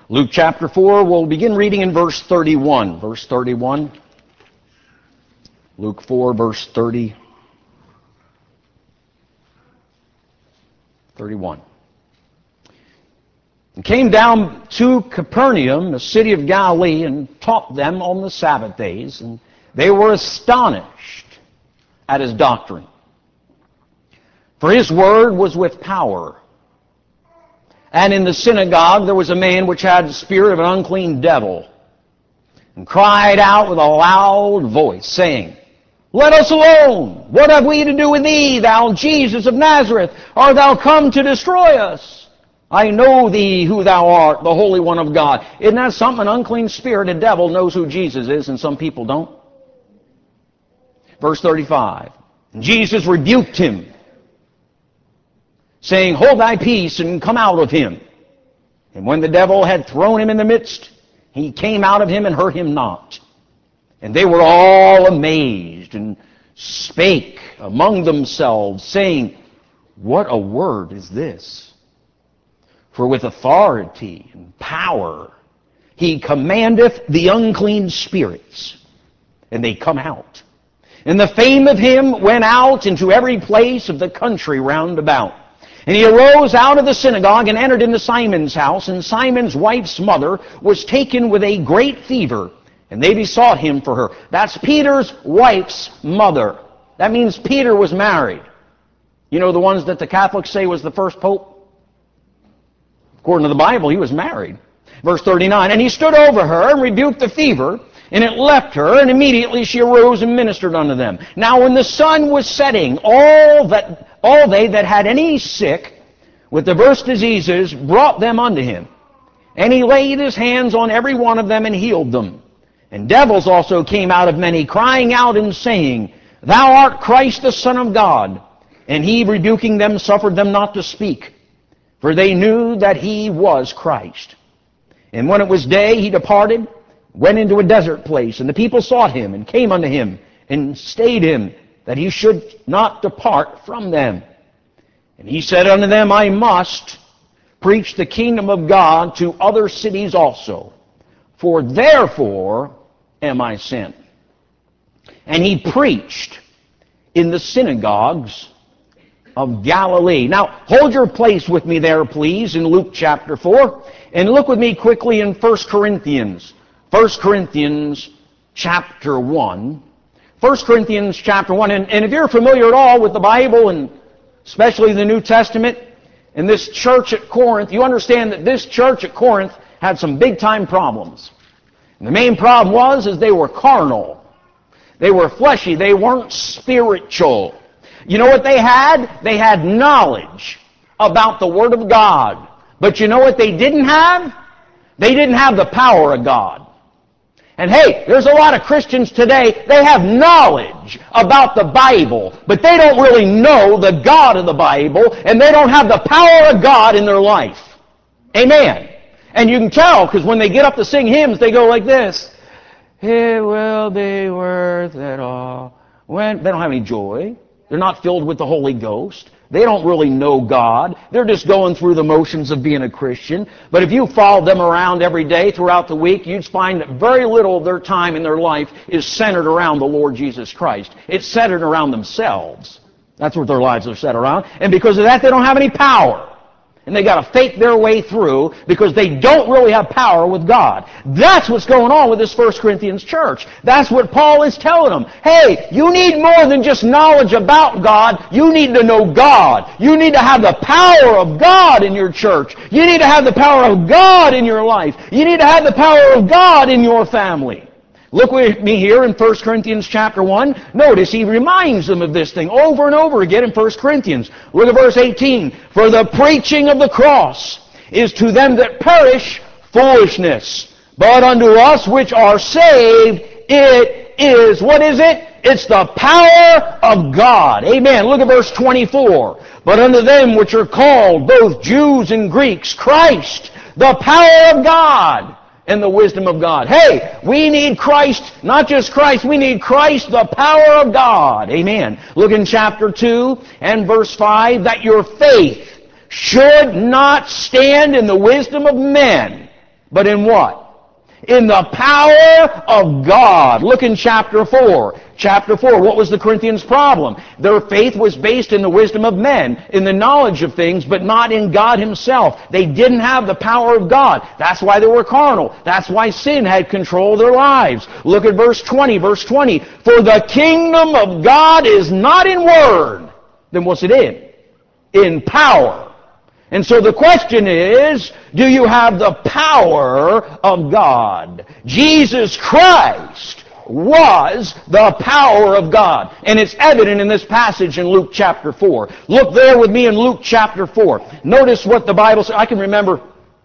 Luke chapter 4, we'll begin reading in verse 31. Verse 31. Luke 4, verse 31. And came down to Capernaum, the city of Galilee, and taught them on the Sabbath days, and they were astonished at his doctrine. For his word was with power. And in the synagogue there was a man which had the spirit of an unclean devil, and cried out with a loud voice, saying, Let us alone! What have we to do with thee, thou Jesus of Nazareth? Art thou come to destroy us? I know thee who thou art, the Holy One of God. Isn't that something? An unclean spirit, a devil, knows who Jesus is, and some people don't. Verse 35. And Jesus rebuked him, saying, Hold thy peace, and come out of him. And when the devil had thrown him in the midst, he came out of him and hurt him not. And they were all amazed, and spake among themselves, saying, What a word is this? For with authority and power he commandeth the unclean spirits, and they come out. And the fame of him went out into every place of the country round about. And he arose out of the synagogue and entered into Simon's house, and Simon's wife's mother was taken with a great fever, and they besought him for her. That's Peter's wife's mother. That means Peter was married. You know the ones that the Catholics say was the first pope? According to the Bible, he was married. Verse 39, And he stood over her and rebuked the fever, and it left her, and immediately she arose and ministered unto them. Now when the sun was setting, all they that had any sick with diverse diseases brought them unto him. And he laid his hands on every one of them and healed them. And devils also came out of many, crying out and saying, Thou art Christ the Son of God. And he, rebuking them, suffered them not to speak, for they knew that he was Christ. And when it was day, he departed, went into a desert place, and the people sought him, and came unto him, and stayed him, that he should not depart from them. And he said unto them, I must preach the kingdom of God to other cities also, for therefore am I sent. And he preached in the synagogues of Galilee. Now, hold your place with me there, please, in Luke chapter 4, and look with me quickly in 1 Corinthians. 1 Corinthians chapter 1. 1 Corinthians chapter 1. And if you're familiar at all with the Bible, and especially the New Testament, in this church at Corinth, you understand that this church at Corinth had some big-time problems. And the main problem is they were carnal. They were fleshy. They weren't spiritual. You know what they had? They had knowledge about the Word of God. But you know what they didn't have? They didn't have the power of God. And hey, there's a lot of Christians today, they have knowledge about the Bible, but they don't really know the God of the Bible, and they don't have the power of God in their life. Amen. And you can tell, because when they get up to sing hymns, they go like this. It will be worth it all. They don't have any joy. They're not filled with the Holy Ghost. They don't really know God. They're just going through the motions of being a Christian. But if you followed them around every day throughout the week, you'd find that very little of their time in their life is centered around the Lord Jesus Christ. It's centered around themselves. That's what their lives are centered around. And because of that, they don't have any power. And they got to fake their way through because they don't really have power with God. That's what's going on with this 1 Corinthians church. That's what Paul is telling them. Hey, you need more than just knowledge about God. You need to know God. You need to have the power of God in your church. You need to have the power of God in your life. You need to have the power of God in your family. Look with me here in 1 Corinthians chapter 1. Notice he reminds them of this thing over and over again in 1 Corinthians. Look at verse 18. For the preaching of the cross is to them that perish foolishness, but unto us which are saved it is, what is it? It's the power of God. Amen. Look at verse 24. But unto them which are called, both Jews and Greeks, Christ, the power of God and the wisdom of God. Hey, we need Christ, not just Christ, we need Christ, the power of God. Amen. Look in chapter 2 and verse 5, that your faith should not stand in the wisdom of men, but in what? In the power of God. Look in chapter 4. Chapter 4, what was the Corinthians' problem? Their faith was based in the wisdom of men, in the knowledge of things, but not in God Himself. They didn't have the power of God. That's why they were carnal. That's why sin had control of their lives. Look at verse 20. Verse 20, for the kingdom of God is not in word. Then what's it in? In power. And so the question is, do you have the power of God? Jesus Christ was the power of God. And it's evident in this passage in Luke chapter 4. Look there with me in Luke chapter 4. Notice what the Bible says. I can remember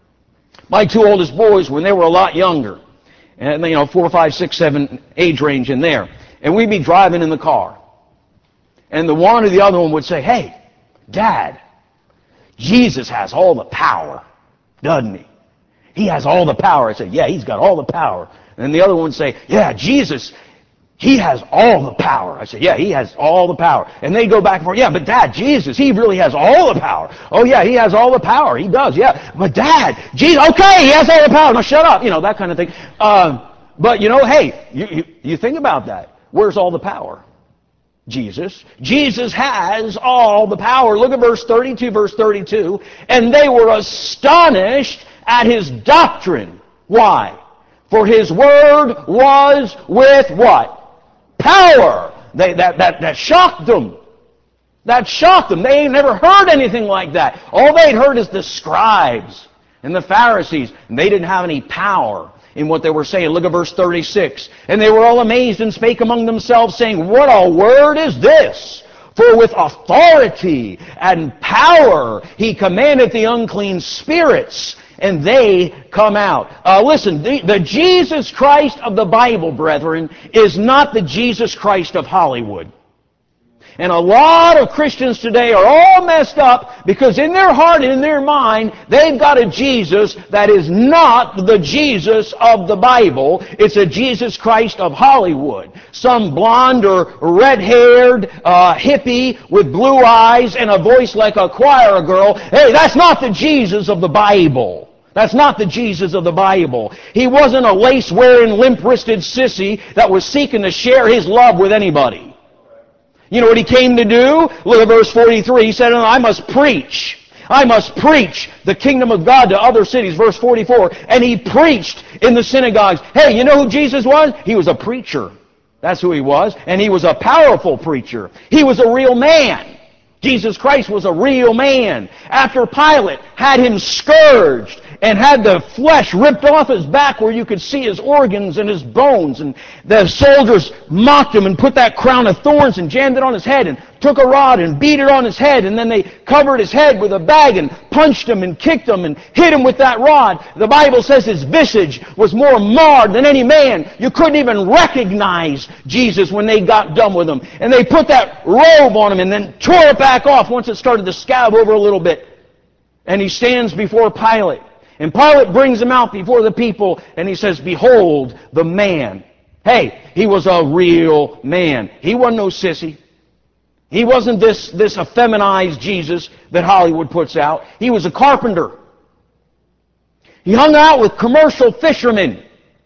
my two oldest boys when they were a lot younger. And 4, 5, 6, 7 age range in there. And we'd be driving in the car. And the one or the other one would say, hey, Dad, Jesus has all the power, doesn't He? He has all the power. I said, yeah, He's got all the power. And the other one would say, yeah, Jesus, He has all the power. I said, yeah, He has all the power. And they go back and forth, yeah, but Dad, Jesus, He really has all the power. Oh, yeah, He has all the power. He does, yeah. But Dad, Jesus, okay, He has all the power. Now shut up, that kind of thing. But, hey, you think about that. Where's all the power? Jesus. Jesus has all the power. Look at verse 32. And they were astonished at His doctrine. Why? For His word was with what? Power. That shocked them. That shocked them. They ain't never heard anything like that. All they'd heard is the scribes and the Pharisees. And they didn't have any power in what they were saying. Look at verse 36. And they were all amazed and spake among themselves, saying, what a word is this? For with authority and power He commandeth the unclean spirits, and they come out. Listen, the Jesus Christ of the Bible, brethren, is not the Jesus Christ of Hollywood. And a lot of Christians today are all messed up because in their heart and in their mind, they've got a Jesus that is not the Jesus of the Bible. It's a Jesus Christ of Hollywood. Some blonde or red-haired hippie with blue eyes and a voice like a choir girl. Hey, that's not the Jesus of the Bible. That's not the Jesus of the Bible. He wasn't a lace-wearing, limp-wristed sissy that was seeking to share His love with anybody. You know what He came to do? Look at verse 43. He said, I must preach. I must preach the kingdom of God to other cities. Verse 44. And He preached in the synagogues. Hey, you know who Jesus was? He was a preacher. That's who He was. And He was a powerful preacher. He was a real man. Jesus Christ was a real man. After Pilate had Him scourged and had the flesh ripped off His back where you could see His organs and His bones, and the soldiers mocked Him and put that crown of thorns and jammed it on His head and took a rod and beat it on His head, and then they covered His head with a bag and punched Him and kicked Him and hit Him with that rod. The Bible says His visage was more marred than any man. You couldn't even recognize Jesus when they got done with Him. And they put that robe on Him and then tore it back off once it started to scab over a little bit. And He stands before Pilate. And Pilate brings Him out before the people, and he says, behold the man. Hey, he was a real man. He wasn't no sissy. He wasn't this effeminized Jesus that Hollywood puts out. He was a carpenter. He hung out with commercial fishermen.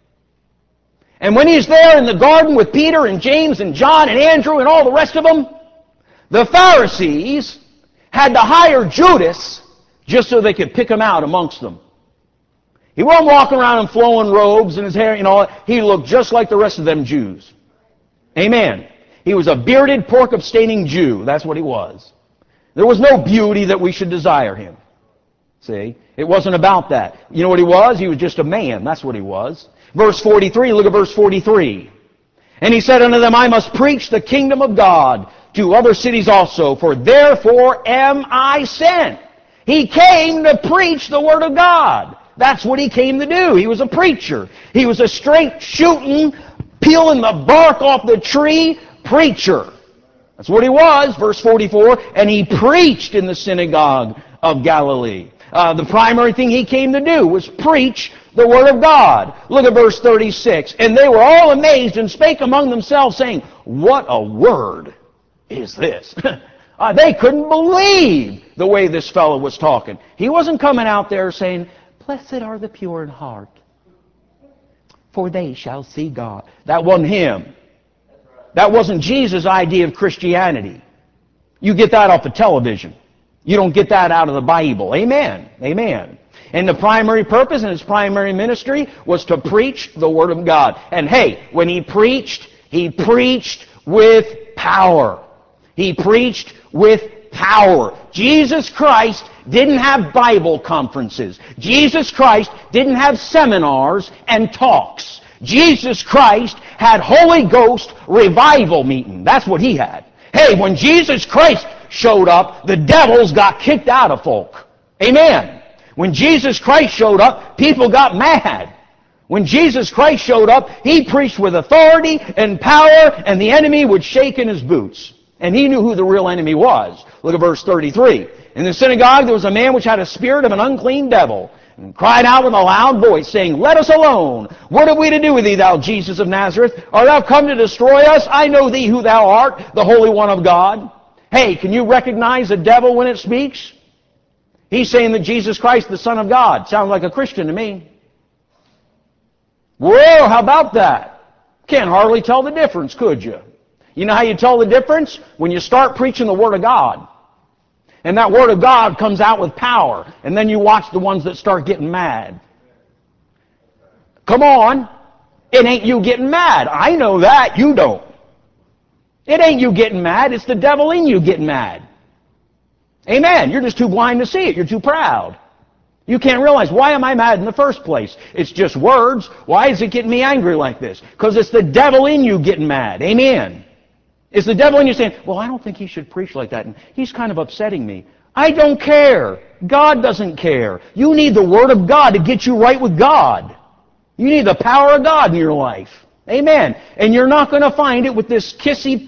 And when He's there in the garden with Peter and James and John and Andrew and all the rest of them, the Pharisees had to hire Judas just so they could pick Him out amongst them. He wasn't walking around in flowing robes and his hair, He looked just like the rest of them Jews. Amen. He was a bearded, pork-abstaining Jew. That's what he was. There was no beauty that we should desire him. See? It wasn't about that. You know what he was? He was just a man. That's what he was. Verse 43, look at verse 43. And He said unto them, I must preach the kingdom of God to other cities also, for therefore am I sent. He came to preach the Word of God. That's what He came to do. He was a preacher. He was a straight shooting, peeling the bark off the tree preacher. That's what He was. Verse 44, and He preached in the synagogue of Galilee. The primary thing He came to do was preach the Word of God. Look at verse 36. And they were all amazed and spake among themselves, saying, what a word is this? They couldn't believe the way this fellow was talking. He wasn't coming out there saying, Blessed are the pure in heart, for they shall see God. That wasn't him. That wasn't Jesus' idea of Christianity. You get that off of television. You don't get that out of the Bible. Amen. Amen. And the primary purpose and his primary ministry was to preach the Word of God. And hey, when he preached with power. He preached with power. Jesus Christ didn't have Bible conferences. Jesus Christ didn't have seminars and talks. Jesus Christ had Holy Ghost revival meeting. That's what he had. Hey, when Jesus Christ showed up, the devils got kicked out of folk. Amen. When Jesus Christ showed up, people got mad. When Jesus Christ showed up, he preached with authority and power, and the enemy would shake in his boots. And he knew who the real enemy was. Look at verse 33. In the synagogue there was a man which had a spirit of an unclean devil, and cried out with a loud voice, saying, Let us alone. What have we to do with thee, thou Jesus of Nazareth? Art thou come to destroy us? I know thee who thou art, the Holy One of God. Hey, can you recognize the devil when it speaks? He's saying that Jesus Christ, the Son of God. Sounds like a Christian to me. Whoa, how about that? Can't hardly tell the difference, could you? You know how you tell the difference? When you start preaching the Word of God. And that Word of God comes out with power. And then you watch the ones that start getting mad. Come on. It ain't you getting mad. I know that. You don't. It ain't you getting mad. It's the devil in you getting mad. Amen. You're just too blind to see it. You're too proud. You can't realize, why am I mad in the first place? It's just words. Why is it getting me angry like this? Because it's the devil in you getting mad. Amen. It's the devil in you saying, well, I don't think he should preach like that, and he's kind of upsetting me. I don't care. God doesn't care. You need the Word of God to get you right with God. You need the power of God in your life. Amen. And you're not going to find it with this kissy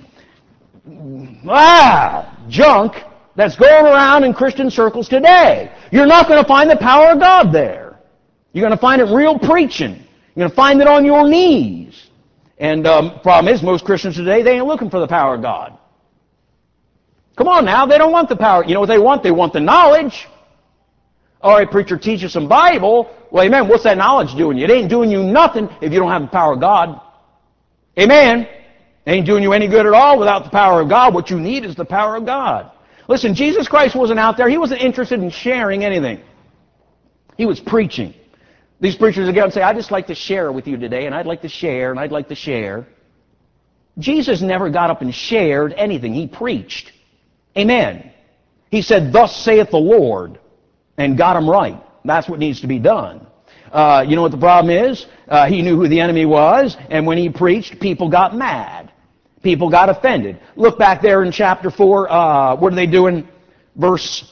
junk that's going around in Christian circles today. You're not going to find the power of God there. You're going to find it real preaching. You're going to find it on your knees. And problem is, most Christians today, they ain't looking for the power of God. Come on now, they don't want the power. You know what they want? They want the knowledge. All right, preacher, teach us some Bible. Well, amen, what's that knowledge doing you? It ain't doing you nothing if you don't have the power of God. Amen. It ain't doing you any good at all without the power of God. What you need is the power of God. Listen, Jesus Christ wasn't out there. He wasn't interested in sharing anything. He was preaching. These preachers again say, I'd just like to share with you today, and I'd like to share, and I'd like to share. Jesus never got up and shared anything. He preached. Amen. He said, thus saith the Lord, and got him right. That's what needs to be done. You know what the problem is? He knew who the enemy was, and when he preached, people got mad. People got offended. Look back there in chapter 4. What are they doing? Verse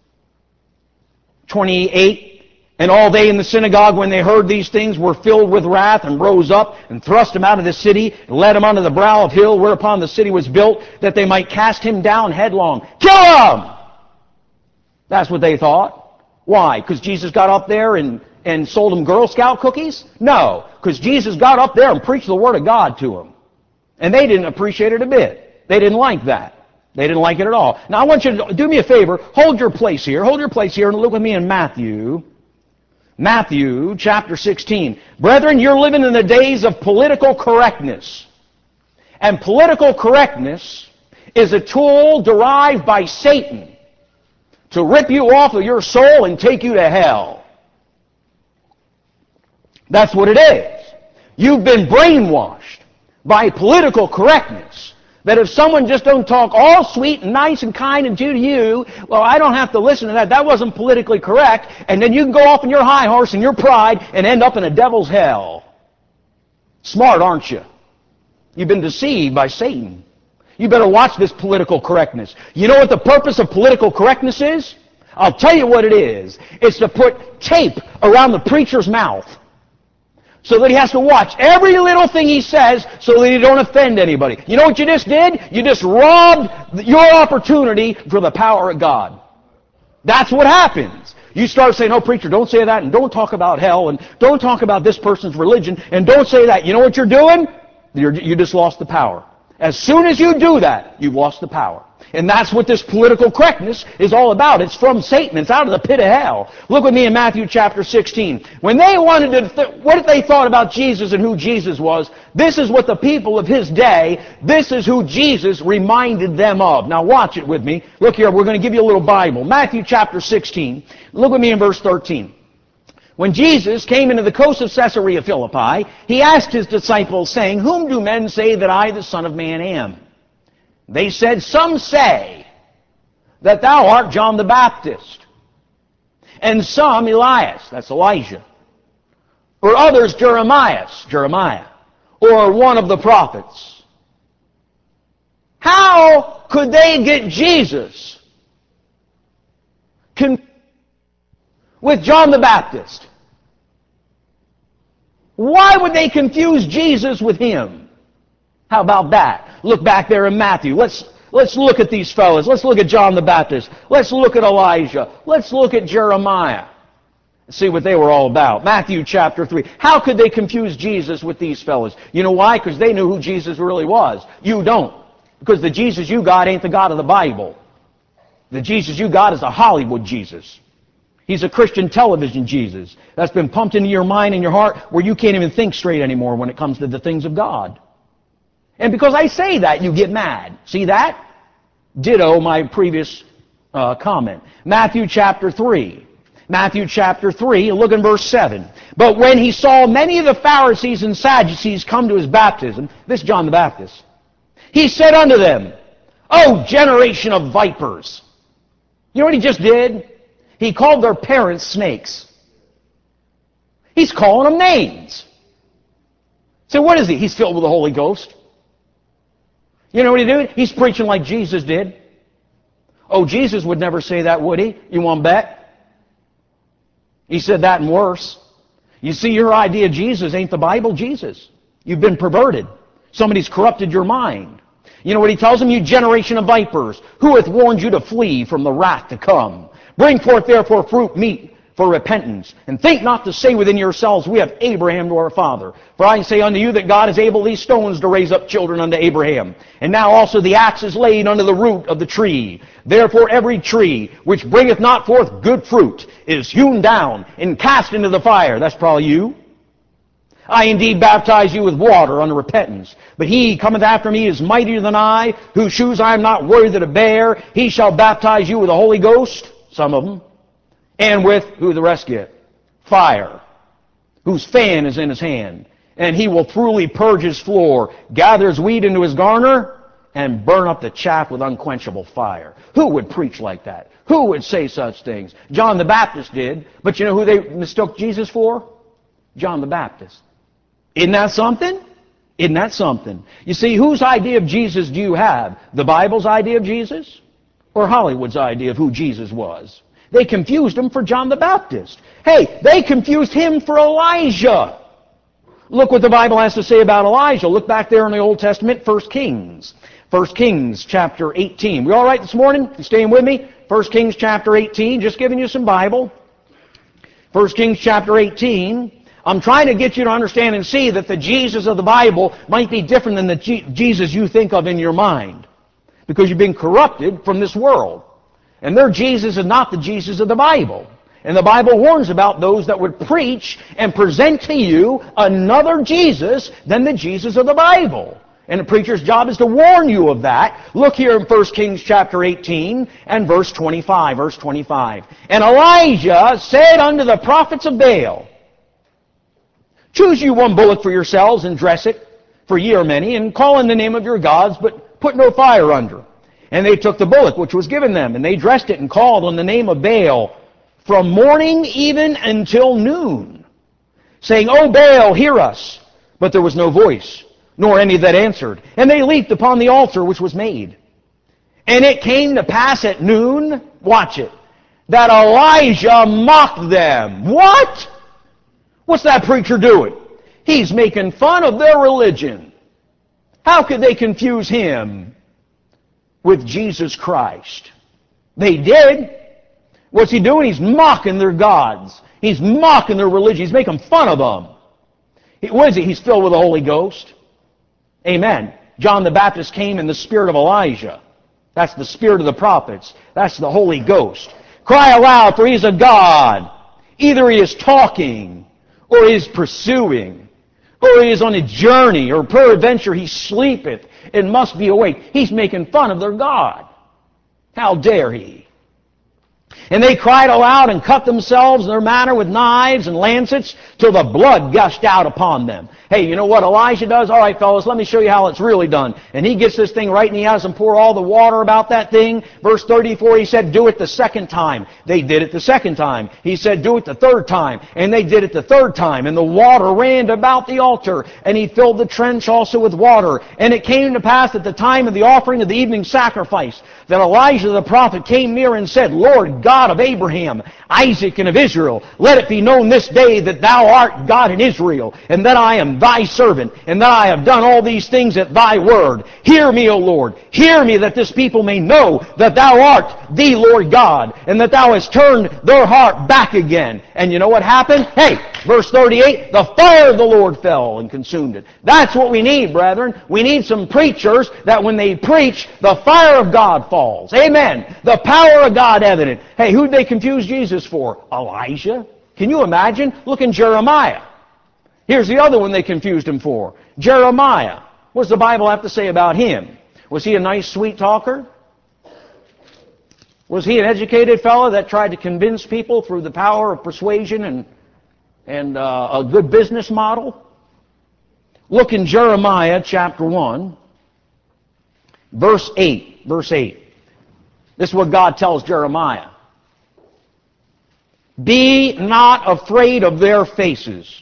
28. And all they in the synagogue, when they heard these things, were filled with wrath, and rose up, and thrust him out of the city, and led him unto the brow of hill, whereupon the city was built, that they might cast him down headlong. Kill him! That's what they thought. Why? Because Jesus got up there and sold them Girl Scout cookies? No, because Jesus got up there and preached the Word of God to them. And they didn't appreciate it a bit. They didn't like that. They didn't like it at all. Now I want you to do me a favor. Hold your place here. Hold your place here and look with me in Matthew. Matthew chapter 16. Brethren, you're living in the days of political correctness. And political correctness is a tool derived by Satan to rip you off of your soul and take you to hell. That's what it is. You've been brainwashed by political correctness. That if someone just don't talk all sweet and nice and kind and to you, well, I don't have to listen to that. That wasn't politically correct. And then you can go off on your high horse and your pride and end up in a devil's hell. Smart, aren't you? You've been deceived by Satan. You better watch this political correctness. You know what the purpose of political correctness is? I'll tell you what it is. It's to put tape around the preacher's mouth, so that he has to watch every little thing he says so that he don't offend anybody. You know what you just did? You just robbed your opportunity for the power of God. That's what happens. You start saying, oh, preacher, don't say that, and don't talk about hell, and don't talk about this person's religion, and don't say that. You know what you're doing? You just lost the power. As soon as you do that, you've lost the power. And that's what this political correctness is all about. It's from Satan. It's out of the pit of hell. Look with me in Matthew chapter 16. When they wanted to, what they thought about Jesus and who Jesus was, this is what the people of his day, this is who Jesus reminded them of. Now watch it with me. Look here, we're going to give you a little Bible. Matthew chapter 16. Look with me in verse 13. When Jesus came into the coast of Caesarea Philippi, he asked his disciples, saying, Whom do men say that I, the Son of Man, am? They said, Some say that thou art John the Baptist, and some Elias, that's Elijah, or others Jeremiah, or one of the prophets. How could they get Jesus with John the Baptist? Why would they confuse Jesus with him? How about that? Look back there in Matthew. Let's look at these fellows. Let's look at John the Baptist. Let's look at Elijah. Let's look at Jeremiah. See what they were all about. Matthew chapter 3. How could they confuse Jesus with these fellows? You know why? Because they knew who Jesus really was. You don't. Because the Jesus you got ain't the God of the Bible. The Jesus you got is a Hollywood Jesus. He's a Christian television Jesus that's been pumped into your mind and your heart where you can't even think straight anymore when it comes to the things of God. And because I say that, you get mad. See that? Ditto my previous comment. Matthew chapter 3. Matthew chapter 3, look in verse 7. But when he saw many of the Pharisees and Sadducees come to his baptism, this is John the Baptist, he said unto them, O generation of vipers. You know what he just did? He called their parents snakes. He's calling them names. So what is he? He's filled with the Holy Ghost. You know what he did? He's preaching like Jesus did. Oh, Jesus would never say that, would he? You want to bet? He said that and worse. You see, your idea of Jesus ain't the Bible Jesus. You've been perverted. Somebody's corrupted your mind. You know what he tells them? You generation of vipers, who hath warned you to flee from the wrath to come? Bring forth therefore fruit meet for repentance, and think not to say within yourselves, we have Abraham to our father. For I say unto you that God is able these stones to raise up children unto Abraham. And now also the axe is laid unto the root of the tree. Therefore every tree which bringeth not forth good fruit is hewn down and cast into the fire. That's probably you. I indeed baptize you with water unto repentance. But he cometh after me is mightier than I, whose shoes I am not worthy to bear. He shall baptize you with the Holy Ghost, some of them, and with, who the rest get? Fire, whose fan is in his hand. And he will thoroughly purge his floor, gather his wheat into his garner, and burn up the chaff with unquenchable fire. Who would preach like that? Who would say such things? John the Baptist did, but you know who they mistook Jesus for? John the Baptist. Isn't that something? Isn't that something? You see, whose idea of Jesus do you have? The Bible's idea of Jesus? Or Hollywood's idea of who Jesus was? They confused him for John the Baptist. Hey, they confused him for Elijah. Look what the Bible has to say about Elijah. Look back there in the Old Testament, 1 Kings. 1 Kings chapter 18. We all right this morning? You staying with me? 1 Kings chapter 18. Just giving you some Bible. 1 Kings chapter 18. I'm trying to get you to understand and see that the Jesus of the Bible might be different than the Jesus you think of in your mind. Because you've been corrupted from this world. And their Jesus is not the Jesus of the Bible. And the Bible warns about those that would preach and present to you another Jesus than the Jesus of the Bible. And the preacher's job is to warn you of that. Look here in 1 Kings chapter 18 and verse 25. Verse 25. And Elijah said unto the prophets of Baal, Choose you one bullock for yourselves and dress it, for ye are many, and call in the name of your gods, but put no fire under. And they took the bullock which was given them, and they dressed it and called on the name of Baal from morning even until noon, saying, O Baal, hear us. But there was no voice, nor any that answered. And they leaped upon the altar which was made. And it came to pass at noon, watch it, that Elijah mocked them. What? What's that preacher doing? He's making fun of their religion. How could they confuse him with Jesus Christ? They did. What's he doing? He's mocking their gods. He's mocking their religion. He's making fun of them. What is he? He's filled with the Holy Ghost. Amen. John the Baptist came in the spirit of Elijah. That's the spirit of the prophets. That's the Holy Ghost. Cry aloud, for he is a God. Either he is talking, or he is pursuing, or he is on a journey, or peradventure he sleepeth and must be awake. He's making fun of their God. How dare he? And they cried aloud and cut themselves in their manner with knives and lancets till the blood gushed out upon them. Hey, you know what Elijah does? All right, fellas, let me show you how it's really done. And he gets this thing right, and he has them pour all the water about that thing. Verse 34, he said, do it the second time. They did it the second time. He said, do it the third time. And they did it the third time. And the water ran about the altar, and he filled the trench also with water. And it came to pass at the time of the offering of the evening sacrifice that Elijah the prophet came near and said, Lord God of Abraham, Isaac, and of Israel, let it be known this day that thou art God in Israel, and that I am thy servant, and that I have done all these things at thy word. Hear me, O Lord. Hear me, that this people may know that thou art the Lord God, and that thou hast turned their heart back again. And you know what happened? Hey, verse 38, the fire of the Lord fell and consumed it. That's what we need, brethren. We need some preachers that when they preach, the fire of God falls. Amen. The power of God evident. Hey, who'd they confuse Jesus for? Elijah? Can you imagine? Look in Jeremiah. Here's the other one they confused him for. Jeremiah. What does the Bible have to say about him? Was he a nice, sweet talker? Was he an educated fellow that tried to convince people through the power of persuasion and a good business model? Look in Jeremiah chapter 1, verse 8. Verse 8. This is what God tells Jeremiah. Be not afraid of their faces,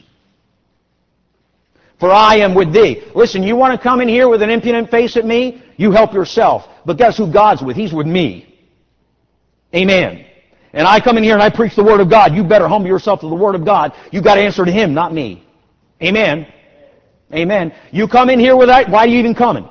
for I am with thee. Listen, you want to come in here with an impudent face at me? You help yourself. But guess who God's with? He's with me. Amen. And I come in here and I preach the Word of God. You better humble yourself to the Word of God. You've got to answer to Him, not me. Amen. Amen. You come in here with that, why are you even coming?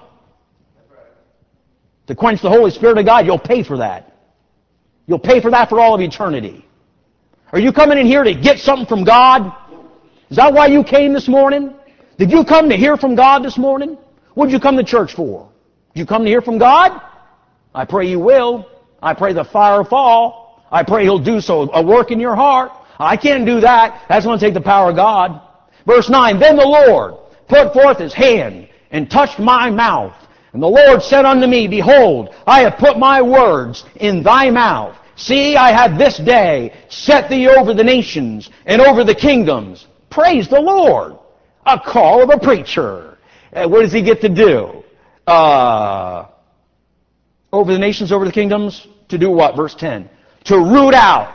To quench the Holy Spirit of God, you'll pay for that. You'll pay for that for all of eternity. Are you coming in here to get something from God? Is that why you came this morning? Did you come to hear from God this morning? What did you come to church for? Did you come to hear from God? I pray you will. I pray the fire fall. I pray He'll do so, a work in your heart. I can't do that. That's going to take the power of God. Verse 9, then the Lord put forth His hand and touched my mouth. And the Lord said unto me, behold, I have put my words in thy mouth. See, I have this day set thee over the nations and over the kingdoms. Praise the Lord. A call of a preacher. What does he get to do? Over the nations, over the kingdoms? To do what? Verse 10. To root out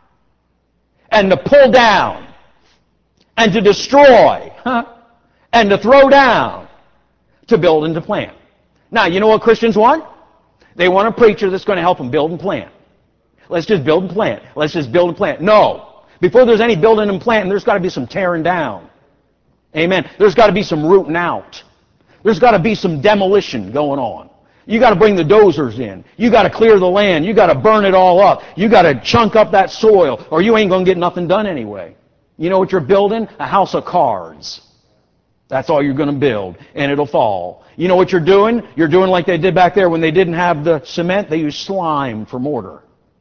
and to pull down and to destroy and to throw down, to build and to plant. Now, you know what Christians want? They want a preacher that's going to help them build and plant. Let's just build and plant. Let's just build and plant. No. Before there's any building and planting, there's got to be some tearing down. Amen. There's got to be some rooting out. There's got to be some demolition going on. You got to bring the dozers in. You got to clear the land. You got to burn it all up. You got to chunk up that soil, or you ain't going to get nothing done anyway. You know what you're building? A house of cards. That's all you're going to build, and it'll fall. You know what you're doing? You're doing like they did back there when they didn't have the cement. They used slime for mortar.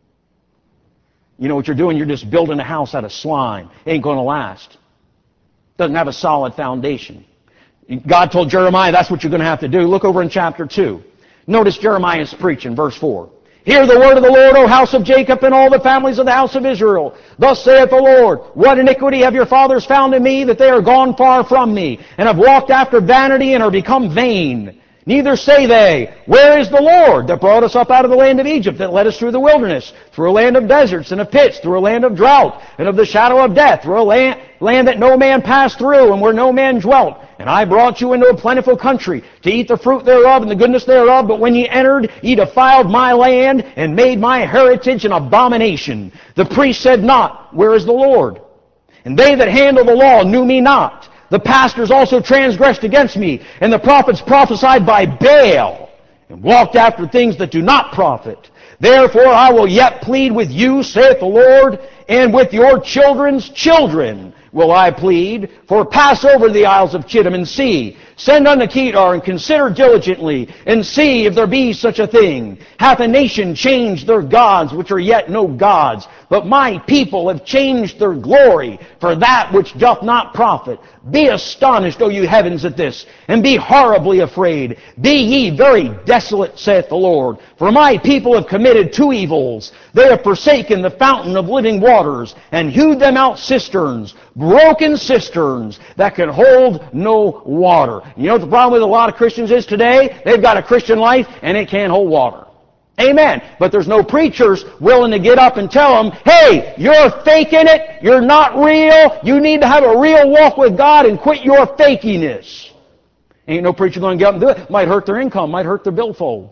You know what you're doing? You're just building a house out of slime. It ain't going to last. Doesn't have a solid foundation. God told Jeremiah that's what you're going to have to do. Look over in chapter 2. Notice Jeremiah's preaching, verse 4. Hear the word of the Lord, O house of Jacob, and all the families of the house of Israel. Thus saith the Lord, what iniquity have your fathers found in me, that they are gone far from me, and have walked after vanity, and are become vain? Neither say they, where is the Lord that brought us up out of the land of Egypt, that led us through the wilderness, through a land of deserts and of pits, through a land of drought and of the shadow of death, through a land that no man passed through, and where no man dwelt. And I brought you into a plentiful country, to eat the fruit thereof and the goodness thereof. But when ye entered, ye defiled my land, and made my heritage an abomination. The priest said not, where is the Lord? And they that handle the law knew me not. The pastors also transgressed against me, and the prophets prophesied by Baal, and walked after things that do not profit. Therefore I will yet plead with you, saith the Lord, and with your children's children will I plead. For pass over the isles of Chittim and see Send unto Kedar, and consider diligently, and see if there be such a thing. Hath a nation changed their gods, which are yet no gods? But my people have changed their glory for that which doth not profit. Be astonished, O you heavens, at this, and be horribly afraid. Be ye very desolate, saith the Lord. For my people have committed two evils. They have forsaken the fountain of living waters, and hewed them out cisterns, broken cisterns that can hold no water. You know what the problem with a lot of Christians is today? They've got a Christian life, and it can't hold water. Amen. But there's no preachers willing to get up and tell them, hey, you're faking it, you're not real, you need to have a real walk with God and quit your fakiness. Ain't no preacher going to get up and do it. Might hurt their income, might hurt their billfold.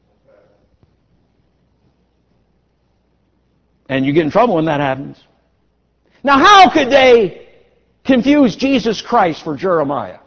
And you get in trouble when that happens. Now how could they confuse Jesus Christ for Jeremiah?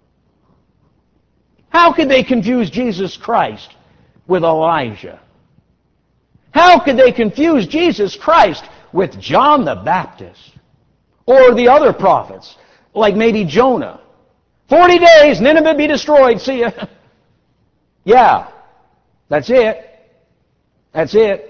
How could they confuse Jesus Christ with Elijah? How could they confuse Jesus Christ with John the Baptist? Or the other prophets, like maybe Jonah? 40 days, Nineveh be destroyed, see ya. Yeah, that's it. That's it.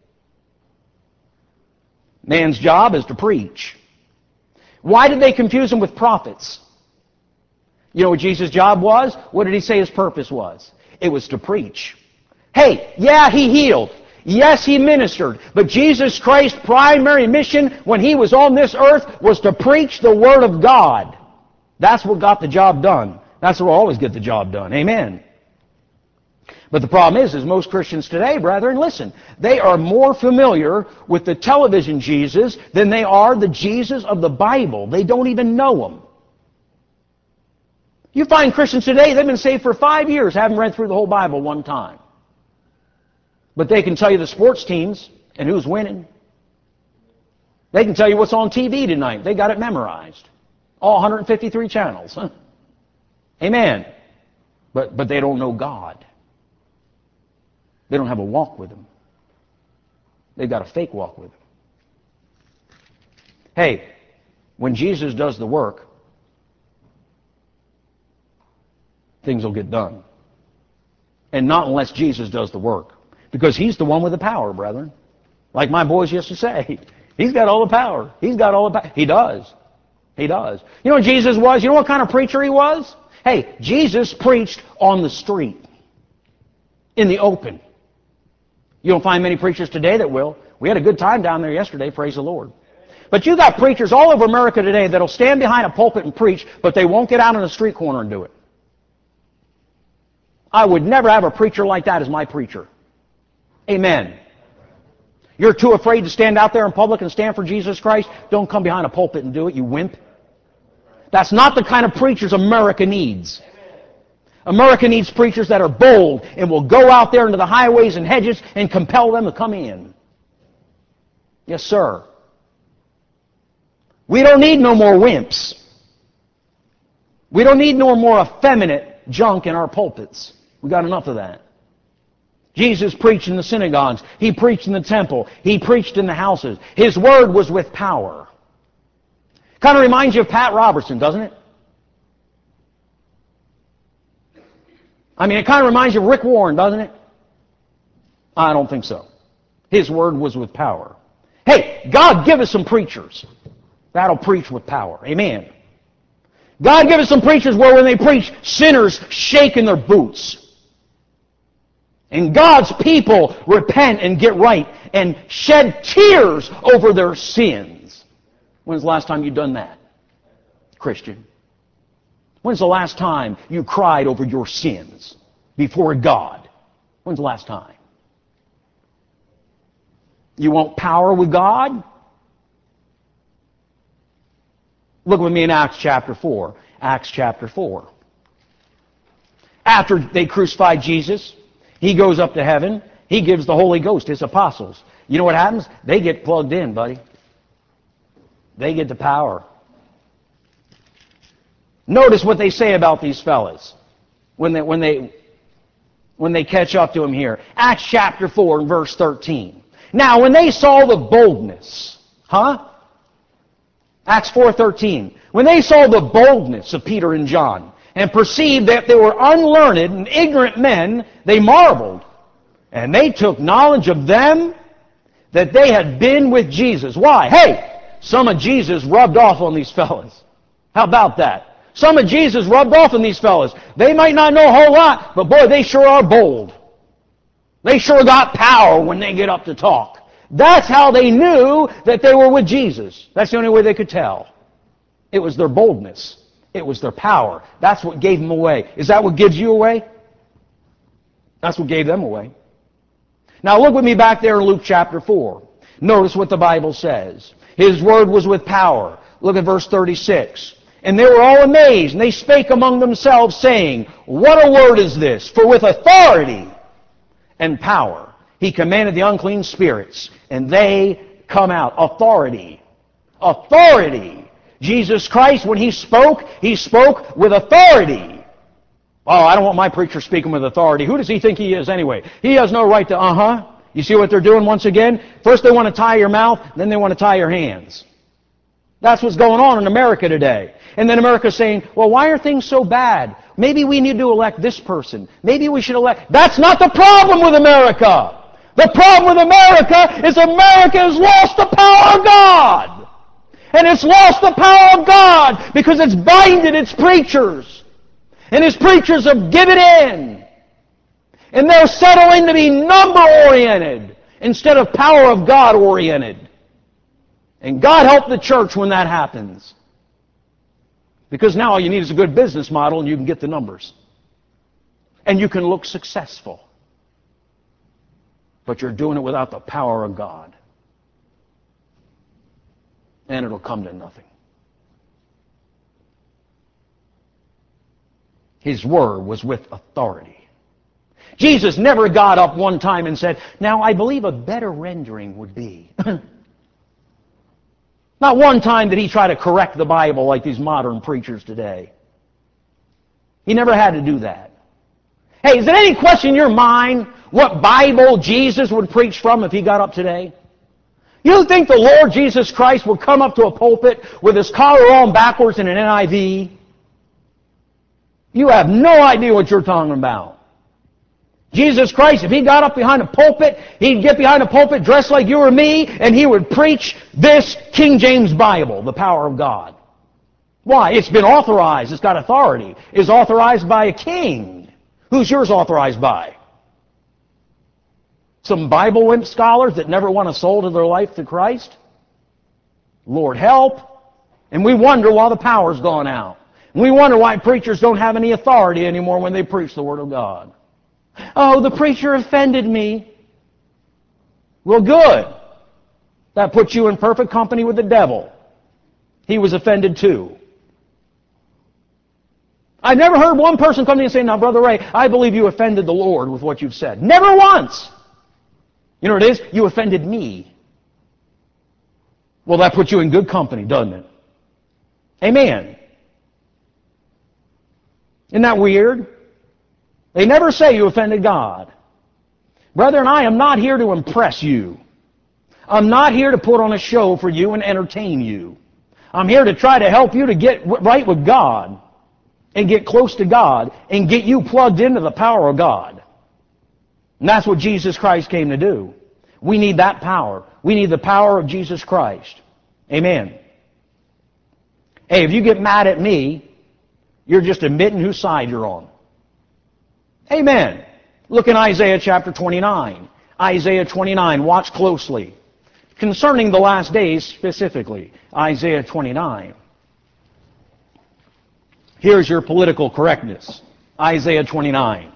Man's job is to preach. Why did they confuse him with prophets? You know what Jesus' job was? What did he say his purpose was? It was to preach. Hey, yeah, he healed. Yes, he ministered. But Jesus Christ's primary mission when he was on this earth was to preach the Word of God. That's what got the job done. That's what will always get the job done. Amen. But the problem is most Christians today, brethren, listen, they are more familiar with the television Jesus than they are the Jesus of the Bible. They don't even know him. You find Christians today, they've been saved for 5 years, haven't read through the whole Bible one time. But they can tell you the sports teams and who's winning. They can tell you what's on TV tonight. They got it memorized. All 153 channels. Huh? Amen. But they don't know God. They don't have a walk with him. They've got a fake walk with him. Hey, when Jesus does the work, things will get done. And not unless Jesus does the work. Because he's the one with the power, brethren. Like my boys used to say, he's got all the power. He's got all the power. He does. He does. You know what Jesus was? You know what kind of preacher he was? Hey, Jesus preached on the street. In the open. You don't find many preachers today that will. We had a good time down there yesterday, praise the Lord. But you got preachers all over America today that'll stand behind a pulpit and preach, but they won't get out on a street corner and do it. I would never have a preacher like that as my preacher. Amen. You're too afraid to stand out there in public and stand for Jesus Christ? Don't come behind a pulpit and do it, you wimp. That's not the kind of preachers America needs. America needs preachers that are bold and will go out there into the highways and hedges and compel them to come in. Yes, sir. We don't need no more wimps. We don't need no more effeminate junk in our pulpits. We got enough of that. Jesus preached in the synagogues. He preached in the temple. He preached in the houses. His word was with power. Kind of reminds you of Pat Robertson, doesn't it? I mean, it kind of reminds you of Rick Warren, doesn't it? I don't think so. His word was with power. Hey, God give us some preachers that'll preach with power. Amen. God give us some preachers where when they preach, sinners shake in their boots. And God's people repent and get right and shed tears over their sins. When's the last time you've done that, Christian? When's the last time you cried over your sins before God? When's the last time? You want power with God? Look with me in Acts chapter 4. Acts chapter 4. After they crucified Jesus, he goes up to heaven. He gives the Holy Ghost, his apostles. You know what happens? They get plugged in, buddy. They get the power. Notice what they say about these fellas when they catch up to him here. Acts chapter 4 and verse 13. Now, when they saw the boldness, Acts 4:13. When they saw the boldness of Peter and John and perceived that they were unlearned and ignorant men, they marveled. And they took knowledge of them that they had been with Jesus. Why? Hey, some of Jesus rubbed off on these fellas. How about that? Some of Jesus rubbed off on these fellas. They might not know a whole lot, but boy, they sure are bold. They sure got power when they get up to talk. That's how they knew that they were with Jesus. That's the only way they could tell. It was their boldness. It was their power. That's what gave them away. Is that what gives you away? That's what gave them away. Now look with me back there in Luke chapter 4. Notice what the Bible says. His word was with power. Look at verse 36. And they were all amazed, and they spake among themselves, saying, What a word is this? For with authority and power he commanded the unclean spirits, and they come out. Authority. Authority. Jesus Christ, when he spoke with authority. Oh, I don't want my preacher speaking with authority. Who does he think he is anyway? He has no right to, You see what they're doing once again? First they want to tie your mouth, then they want to tie your hands. That's what's going on in America today. And then America's saying, well, why are things so bad? Maybe we need to elect this person. Maybe we should elect... That's not the problem with America. The problem with America is America has lost the power of God. And it's lost the power of God because it's binded its preachers. And his preachers have given in. And they're settling to be number-oriented instead of power of God-oriented. And God help the church when that happens. Because now all you need is a good business model and you can get the numbers. And you can look successful. But you're doing it without the power of God. And it'll come to nothing. His word was with authority. Jesus never got up one time and said, now I believe a better rendering would be. Not one time did he try to correct the Bible like these modern preachers today. He never had to do that. Hey, is there any question in your mind what Bible Jesus would preach from if he got up today? You think the Lord Jesus Christ would come up to a pulpit with his collar on backwards in an NIV? You have no idea what you're talking about. Jesus Christ, if he got up behind a pulpit, he'd get behind a pulpit dressed like you or me, and he would preach this King James Bible, the power of God. Why? It's been authorized. It's got authority. It's authorized by a king. Who's yours authorized by? Some Bible scholars that never won a soul to their life to Christ? Lord help. And we wonder why the power's gone out. And we wonder why preachers don't have any authority anymore when they preach the Word of God. Oh, the preacher offended me. Well, good. That puts you in perfect company with the devil. He was offended too. I've never heard one person come to me and say, now, Brother Ray, I believe you offended the Lord with what you've said. Never once. You know what it is? You offended me. Well, that puts you in good company, doesn't it? Amen. Isn't that weird? They never say you offended God. Brethren, I am not here to impress you. I'm not here to put on a show for you and entertain you. I'm here to try to help you to get right with God and get close to God and get you plugged into the power of God. And that's what Jesus Christ came to do. We need that power. We need the power of Jesus Christ. Amen. Hey, if you get mad at me, you're just admitting whose side you're on. Amen. Look in Isaiah chapter 29. Isaiah 29, watch closely. Concerning the last days specifically, Isaiah 29. Here's your political correctness. Isaiah 29.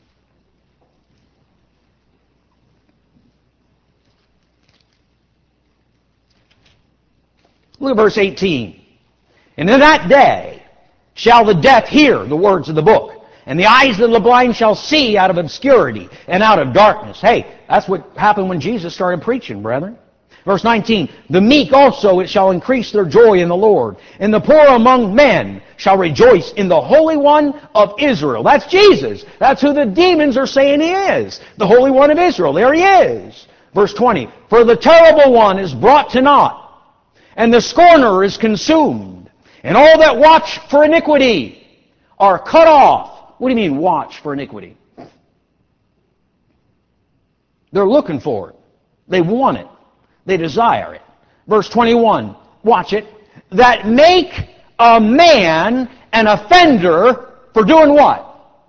Look at verse 18. And in that day shall the deaf hear the words of the book, and the eyes of the blind shall see out of obscurity and out of darkness. Hey, that's what happened when Jesus started preaching, brethren. Verse 19, the meek also it shall increase their joy in the Lord, and the poor among men shall rejoice in the Holy One of Israel. That's Jesus. That's who the demons are saying he is. The Holy One of Israel. There he is. Verse 20, for the terrible one is brought to naught, and the scorner is consumed, and all that watch for iniquity are cut off. What do you mean, watch for iniquity? They're looking for it. They want it. They desire it. Verse 21, watch it. That make a man an offender for doing what?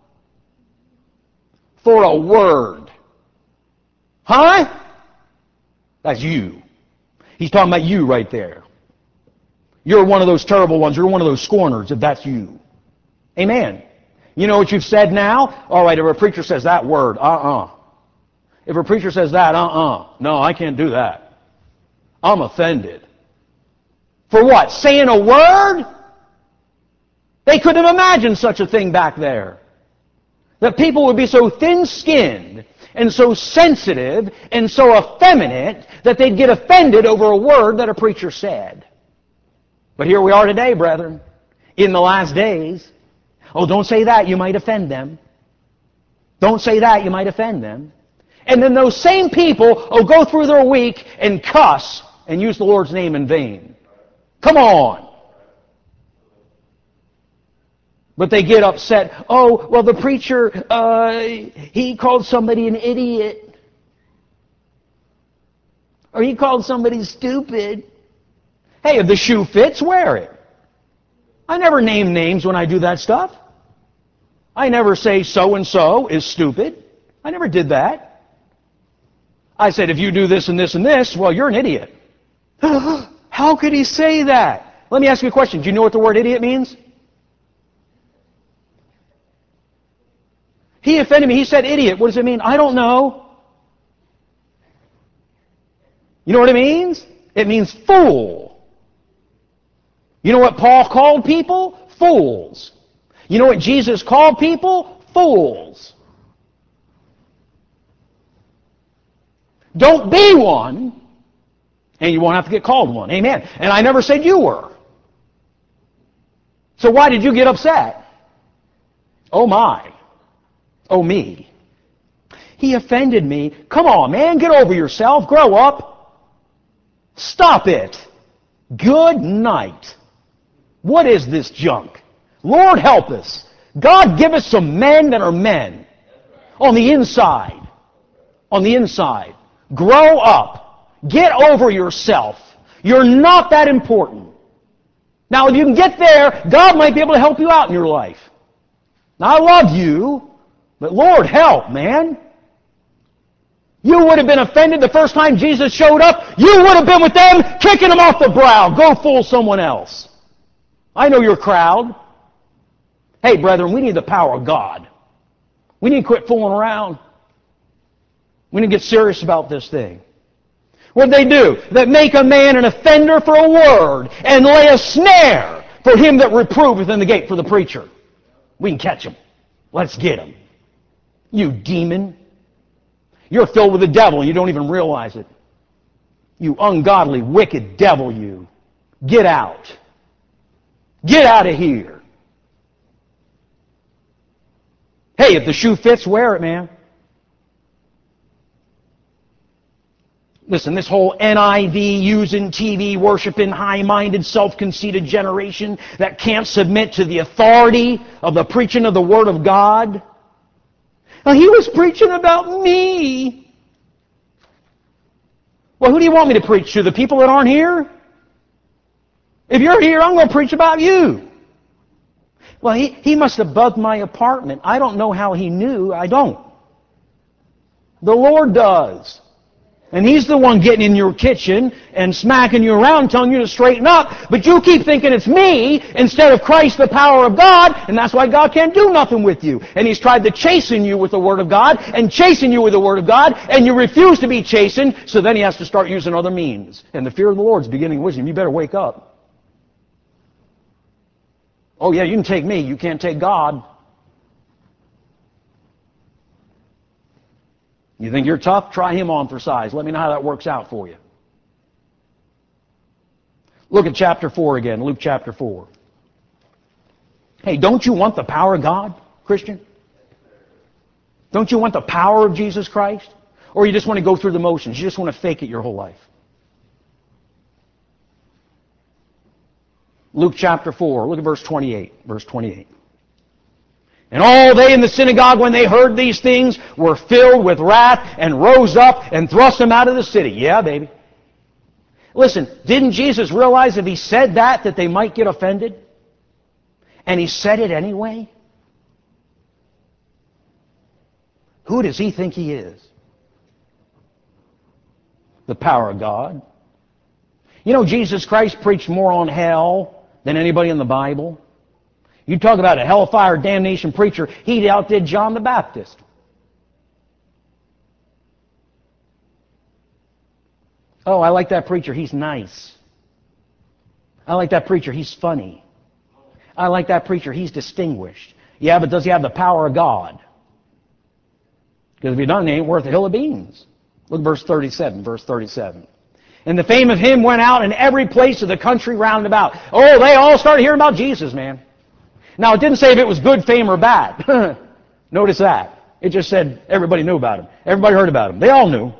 For a word. Huh? That's you. He's talking about you right there. You're one of those terrible ones. You're one of those scorners if that's you. Amen. You know what you've said now? All right, if a preacher says that word, If a preacher says that, no, I can't do that. I'm offended. For what? Saying a word? They couldn't have imagined such a thing back there. That people would be so thin-skinned and so sensitive and so effeminate that they'd get offended over a word that a preacher said. But here we are today, brethren, in the last days. Oh, don't say that, you might offend them. Don't say that, you might offend them. And then those same people will go through their week and cuss and use the Lord's name in vain. Come on. But they get upset. Oh, well, the preacher, he called somebody an idiot. Or he called somebody stupid. Hey, if the shoe fits, wear it. I never name names when I do that stuff. I never say so-and-so is stupid. I never did that. I said, if you do this and this and this, well, you're an idiot. How could he say that? Let me ask you a question. Do you know what the word idiot means? He offended me. He said idiot. What does it mean? I don't know. You know what it means? It means fool. You know what Paul called people? Fools. You know what Jesus called people? Fools. Don't be one, and you won't have to get called one. Amen. And I never said you were. So why did you get upset? Oh my. Oh me. He offended me. Come on, man, get over yourself. Grow up. Stop it. Good night. What is this junk? Lord help us. God give us some men that are men. On the inside. On the inside. Grow up. Get over yourself. You're not that important. Now, if you can get there, God might be able to help you out in your life. Now, I love you, but Lord help, man. You would have been offended the first time Jesus showed up. You would have been with them, kicking them off the brow. Go fool someone else. I know your crowd. Hey, brethren, we need the power of God. We need to quit fooling around. We need to get serious about this thing. What they do? That make a man an offender for a word and lay a snare for him that reproveth in the gate for the preacher. We can catch him. Let's get him. You demon. You're filled with the devil and you don't even realize it. You ungodly, wicked devil, you. Get out. Get out of here. Hey, if the shoe fits, wear it, man. Listen, this whole NIV using TV worshiping high-minded, self-conceited generation that can't submit to the authority of the preaching of the Word of God. Now, he was preaching about me. Well, who do you want me to preach to? The people that aren't here? If you're here, I'm going to preach about you. Well, he must have bugged my apartment. I don't know how he knew. I don't. The Lord does. And He's the one getting in your kitchen and smacking you around, telling you to straighten up. But you keep thinking it's me instead of Christ, the power of God, and that's why God can't do nothing with you. And He's tried to chasten you with the Word of God and chasten you with the Word of God, and you refuse to be chastened, so then He has to start using other means. And the fear of the Lord is beginning wisdom. You better wake up. Oh yeah, you can take me. You can't take God. You think you're tough? Try Him on for size. Let me know how that works out for you. Look at chapter 4 again, Luke chapter 4. Hey, don't you want the power of God, Christian? Don't you want the power of Jesus Christ? Or you just want to go through the motions? You just want to fake it your whole life? Luke chapter 4, look at verse 28. Verse 28. And all they in the synagogue, when they heard these things, were filled with wrath and rose up and thrust him out of the city. Yeah, baby. Listen, didn't Jesus realize if he said that they might get offended? And he said it anyway? Who does he think he is? The power of God. You know, Jesus Christ preached more on hell than anybody in the Bible. You talk about a hellfire damnation preacher, he outdid John the Baptist. Oh, I like that preacher, he's nice. I like that preacher, he's funny. I like that preacher, he's distinguished. Yeah, but does he have the power of God? Because if he doesn't, he ain't worth a hill of beans. Look at verse 37. And the fame of him went out in every place of the country round about. Oh, they all started hearing about Jesus, man. Now, it didn't say if it was good fame or bad. Notice that. It just said everybody knew about him. Everybody heard about him. They all knew.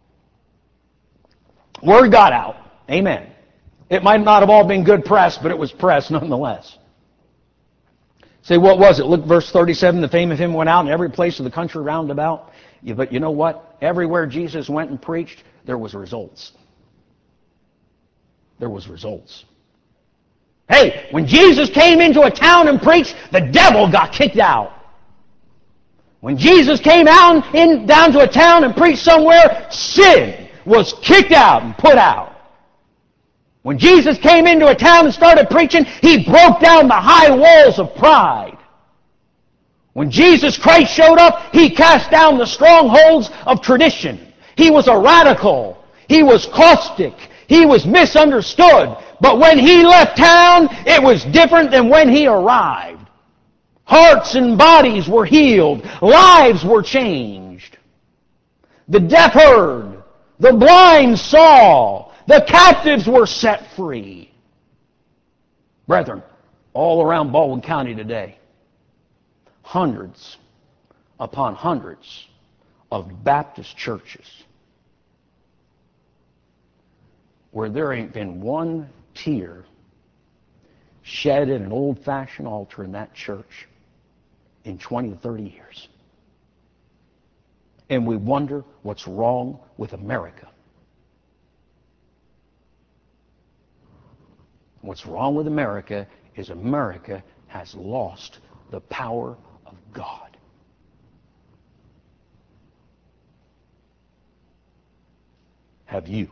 Word got out. Amen. It might not have all been good press, but it was press nonetheless. Say, what was it? Look, verse 37, the fame of him went out in every place of the country round about. Yeah, but you know what? Everywhere Jesus went and preached, there was results. There was results. Hey, when Jesus came into a town and preached, the devil got kicked out. When Jesus came down to a town and preached somewhere, sin was kicked out and put out. When Jesus came into a town and started preaching, he broke down the high walls of pride. When Jesus Christ showed up, he cast down the strongholds of tradition. He was a radical. He was caustic. He was misunderstood. But when he left town, it was different than when he arrived. Hearts and bodies were healed. Lives were changed. The deaf heard. The blind saw. The captives were set free. Brethren, all around Baldwin County today, hundreds upon hundreds of Baptist churches where there ain't been one tear shed in an old-fashioned altar in that church in 20 to 30 years. And we wonder what's wrong with America. What's wrong with America is America has lost the power of God. Have you?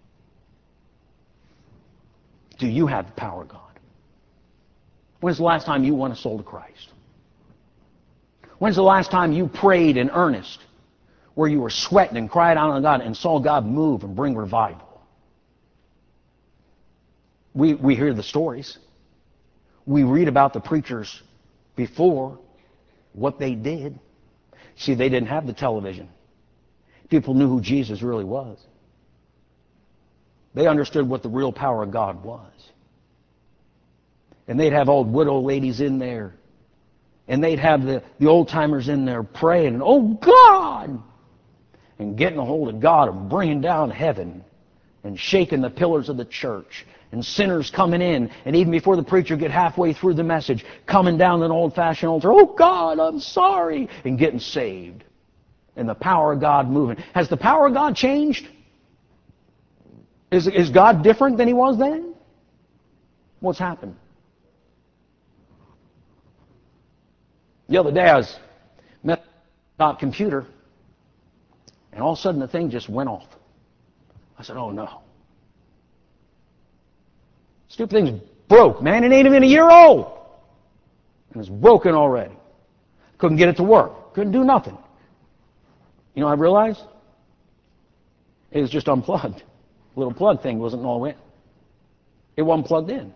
Do you have the power of God? When's the last time you won a soul to Christ? When's the last time you prayed in earnest, where you were sweating and cried out to God and saw God move and bring revival? We hear the stories. We read about the preachers before, what they did. See, they didn't have the television. People knew who Jesus really was. They understood what the real power of God was. And they'd have old widow ladies in there. And they'd have the old-timers in there praying, oh, God! And getting a hold of God and bringing down heaven and shaking the pillars of the church. And sinners coming in, and even before the preacher get halfway through the message, coming down an old-fashioned altar, oh, God, I'm sorry, and getting saved. And the power of God moving. Has the power of God changed? Is God different than he was then? What's happened? The other day I was messing with a computer, and all of a sudden the thing just went off. I said, oh no. Stupid thing's broke, man. It ain't even a year old. And it's broken already. Couldn't get it to work. Couldn't do nothing. You know what I realized? It was just unplugged. The little plug thing wasn't all in. It wasn't plugged in.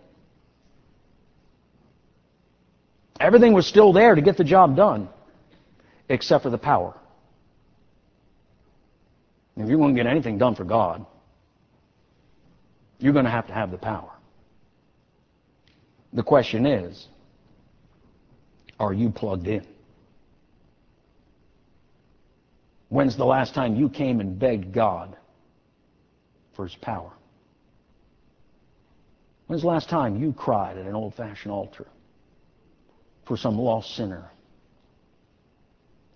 Everything was still there to get the job done, except for the power. If you want to get anything done for God, you're going to have the power. The question is, are you plugged in? When's the last time you came and begged God for his power? When's the last time you cried at an old-fashioned altar for some lost sinner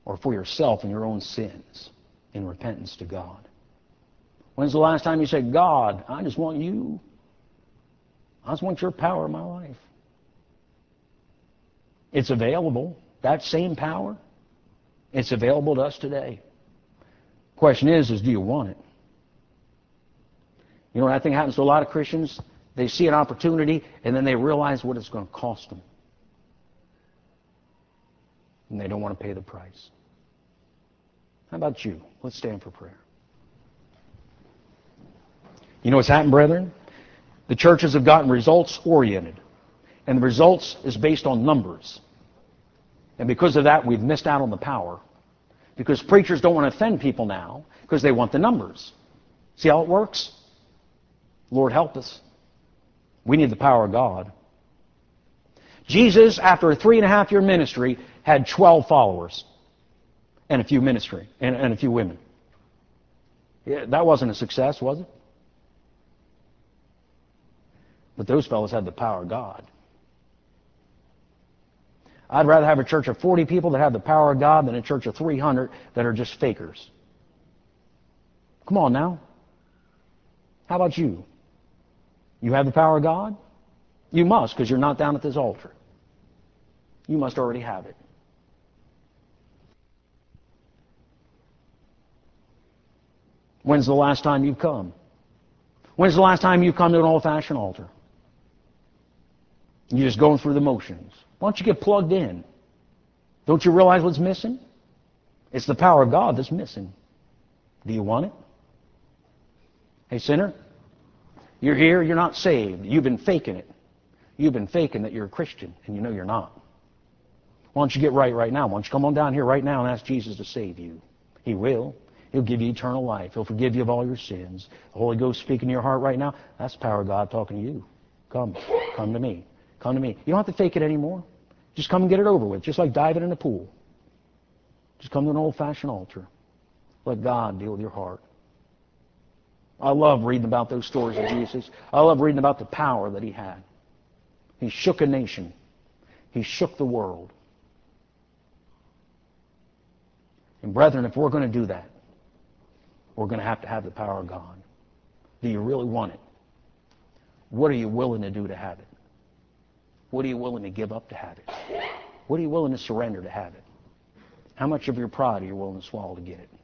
or for yourself and your own sins in repentance to God. When's the last time you said, God, I just want you. I just want your power in my life. It's available. That same power, it's available to us today. Question is do you want it? You know what I think happens to a lot of Christians? They see an opportunity and then they realize what it's going to cost them. And they don't want to pay the price. How about you? Let's stand for prayer. You know what's happened, brethren? The churches have gotten results-oriented. And the results is based on numbers. And because of that, we've missed out on the power. Because preachers don't want to offend people now because they want the numbers. See how it works? Lord, help us. We need the power of God. Jesus, after a 3.5-year ministry, had 12 followers and a few ministry and a few women. Yeah, that wasn't a success, was it? But those fellows had the power of God. I'd rather have a church of 40 people that have the power of God than a church of 300 that are just fakers. Come on now. How about you? You have the power of God? You must, because you're not down at this altar. You must already have it. When's the last time you've come? When's the last time you've come to an old-fashioned altar? You're just going through the motions. Why don't you get plugged in? Don't you realize what's missing? It's the power of God that's missing. Do you want it? Hey, sinner, you're here, you're not saved. You've been faking it. You've been faking that you're a Christian, and you know you're not. Why don't you get right now? Why don't you come on down here right now and ask Jesus to save you? He will. He'll give you eternal life. He'll forgive you of all your sins. The Holy Ghost speaking to your heart right now, that's the power of God talking to you. Come to me. Come to me. You don't have to fake it anymore. Just come and get it over with, just like diving in a pool. Just come to an old-fashioned altar. Let God deal with your heart. I love reading about those stories of Jesus. I love reading about the power that he had. He shook a nation. He shook the world. And brethren, if we're going to do that, we're going to have the power of God. Do you really want it? What are you willing to do to have it? What are you willing to give up to have it? What are you willing to surrender to have it? How much of your pride are you willing to swallow to get it?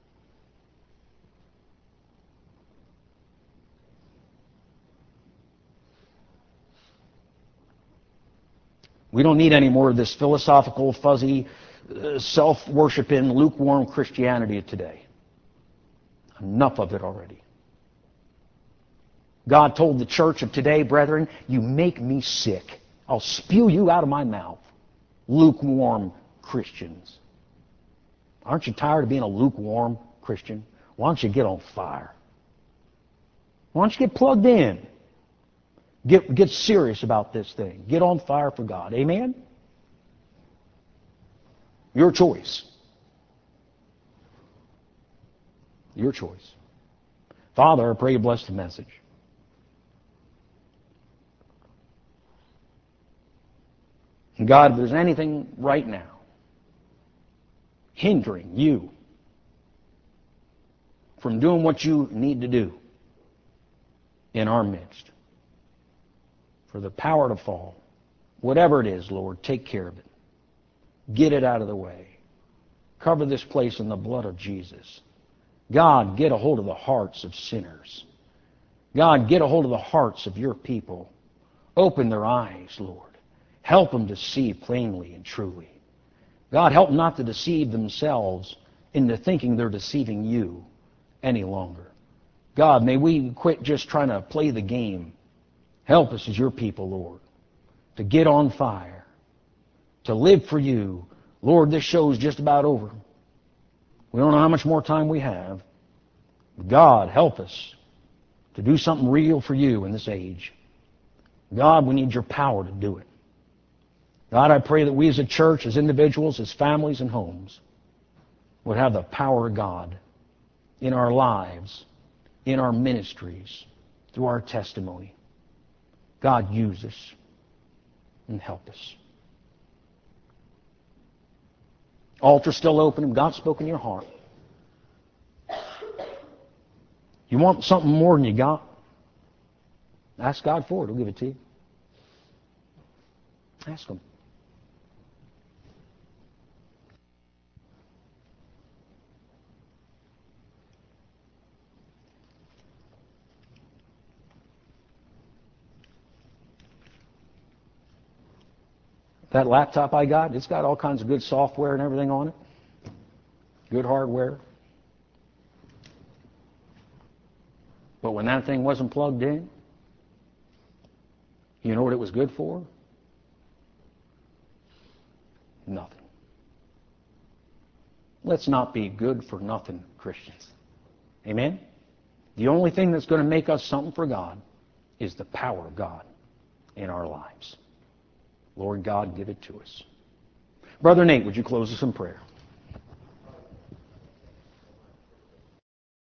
We don't need any more of this philosophical, fuzzy, self-worshiping, lukewarm Christianity today. Enough of it already. God told the church of today, brethren, you make me sick. I'll spew you out of my mouth. Lukewarm Christians. Aren't you tired of being a lukewarm Christian? Why don't you get on fire? Why don't you get plugged in? Get serious about this thing. Get on fire for God. Amen? Your choice. Your choice. Father, I pray you bless the message. And God, if there's anything right now hindering you from doing what you need to do in our midst, for the power to fall, whatever it is, Lord, take care of it. Get it out of the way. Cover this place in the blood of Jesus. God, get a hold of the hearts of sinners. God, get a hold of the hearts of your people. Open their eyes, Lord. Help them to see plainly and truly. God, help them not to deceive themselves into thinking they're deceiving you any longer. God, may we quit just trying to play the game. Help us as your people, Lord, to get on fire, to live for you. Lord, this show is just about over. We don't know how much more time we have. God, help us to do something real for you in this age. God, we need your power to do it. God, I pray that we as a church, as individuals, as families and homes, would have the power of God in our lives, in our ministries, through our testimony. God, use us and help us. Altar's still open and God's spoken in your heart. You want something more than you got? Ask God for it. He'll give it to you. Ask Him. That laptop I got, it's got all kinds of good software and everything on it. Good hardware. But when that thing wasn't plugged in, you know what it was good for? Nothing. Let's not be good for nothing Christians. Amen? The only thing that's going to make us something for God is the power of God in our lives. Lord God, give it to us. Brother Nate, would you close us in prayer?